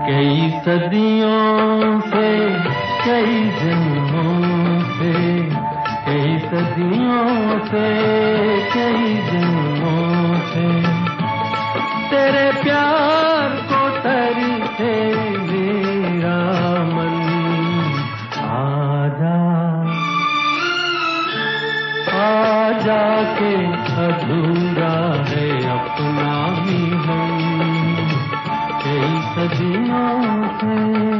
कई सदियों से, कई जन्मों से, कई सदियों से, कई जन्मों से तेरे प्यार को तरसे मेरा मन। आजा, आजा के अधूरा है अपना मिलन कई सदियों से।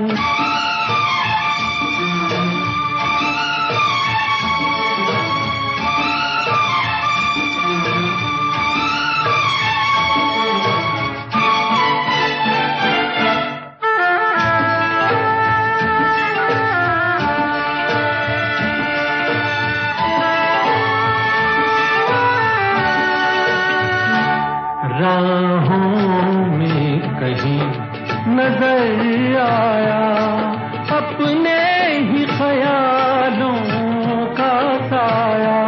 राहों में कहीं नजर आया अपने ही ख्यालों का साया।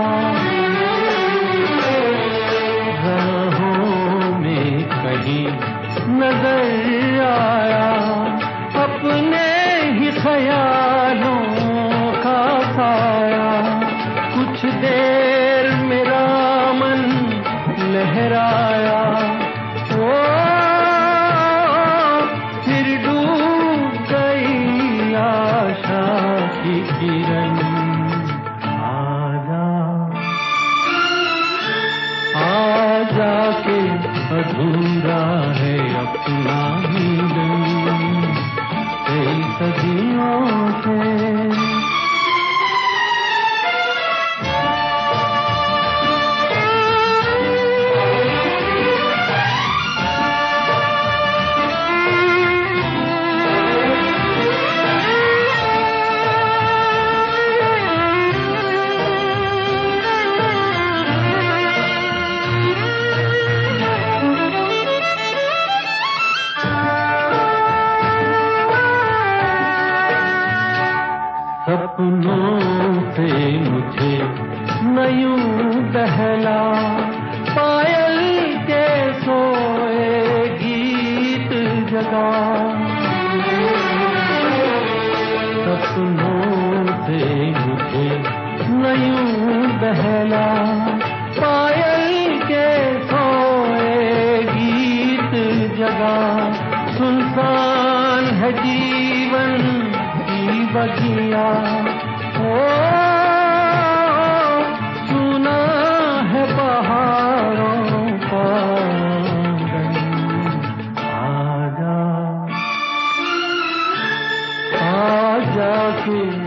राहों में कहीं नजर आया अपने ही ख्यालों का साया। कुछ देर मेरा मन लहराया, ओ फिर डूब गई आशा की किरण। आजा, आजा के अधूरा है अपना मिलन कई सदियों से। सपनों से मुझे न यूं बहला, पायल के सोए गीत जगा। सपनों से मुझे न यूं बहला, पायल के सोए गीत जगा। सुनसान है जीवन बगिया, ओ सुना है बहारों का आंगन। आजा, आजा के